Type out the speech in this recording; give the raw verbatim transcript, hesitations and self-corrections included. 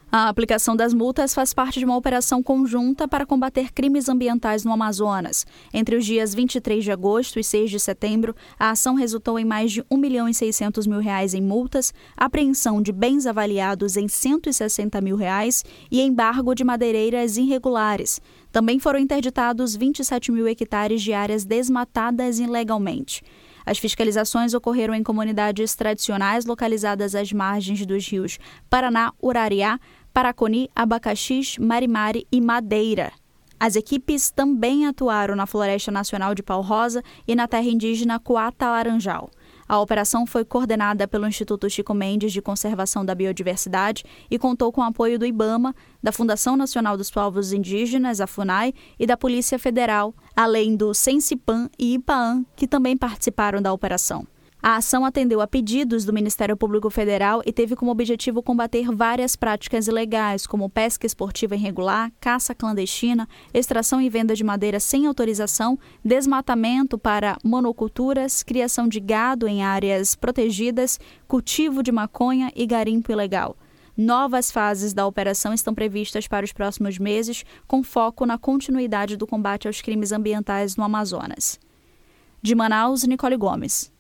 A aplicação das multas faz parte de uma operação conjunta para combater crimes ambientais no Amazonas. Entre os dias vinte e três de agosto e seis de setembro, a ação resultou em mais de um milhão e seiscentos mil reais em multas, apreensão de bens avaliados em cento e sessenta mil reais e embargo de madeireiras irregulares. Também foram interditados vinte e sete mil hectares de áreas desmatadas ilegalmente. As fiscalizações ocorreram em comunidades tradicionais localizadas às margens dos rios Paraná, Urariá, Paraconi, Abacaxis, Marimari e Madeira. As equipes também atuaram na Floresta Nacional de Pau Rosa e na terra indígena Coata-Laranjal. A operação foi coordenada pelo Instituto Chico Mendes de Conservação da Biodiversidade e contou com o apoio do IBAMA, da Fundação Nacional dos Povos Indígenas, a FUNAI, e da Polícia Federal, além do Sensipan e IPAAN, que também participaram da operação. A ação atendeu a pedidos do Ministério Público Federal e teve como objetivo combater várias práticas ilegais, como pesca esportiva irregular, caça clandestina, extração e venda de madeira sem autorização, desmatamento para monoculturas, criação de gado em áreas protegidas, cultivo de maconha e garimpo ilegal. Novas fases da operação estão previstas para os próximos meses, com foco na continuidade do combate aos crimes ambientais no Amazonas. De Manaus, Nicole Gomes.